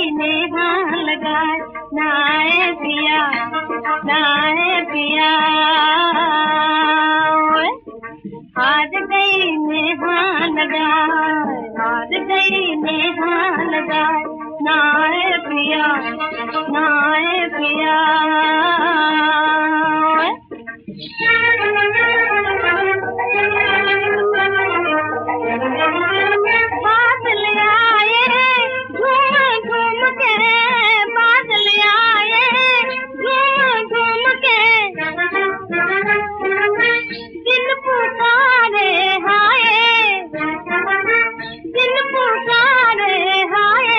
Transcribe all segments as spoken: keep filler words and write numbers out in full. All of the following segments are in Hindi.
गई नेहा लगाए नाए पिया नाए पिया आज गई नेहा लगाए आज गई नेहा लगाए नाए पिया नाए पिया बादल आए घूम घूम के बादल आए घूम घूम के दिल पुकारे हाय दिल पुकारे हाय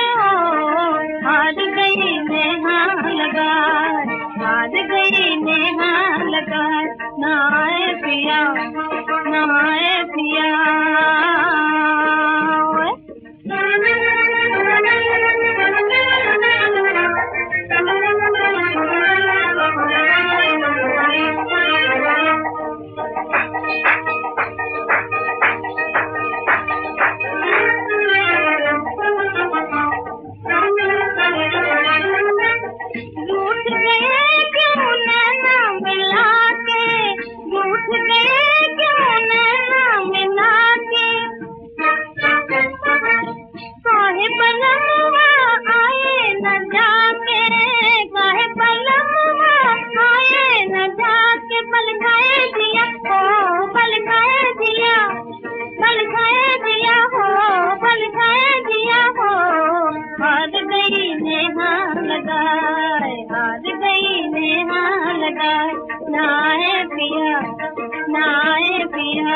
आज गई नेहा लगाए आज गई नेहा लगाए नाए पिया नाए पिया आज गई नेहा लगाए आज गई नेहा लगाए नाए पिया नाए पिया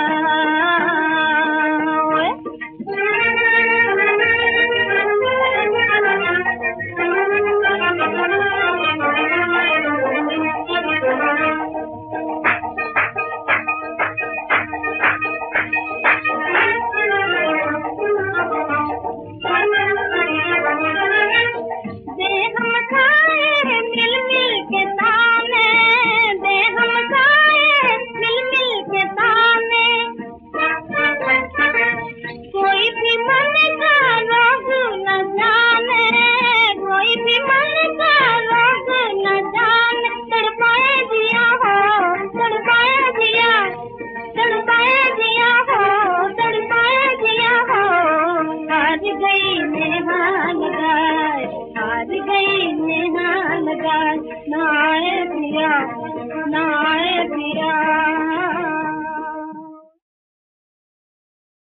आज गई नेहा लगाए नाए पिया नाए पिया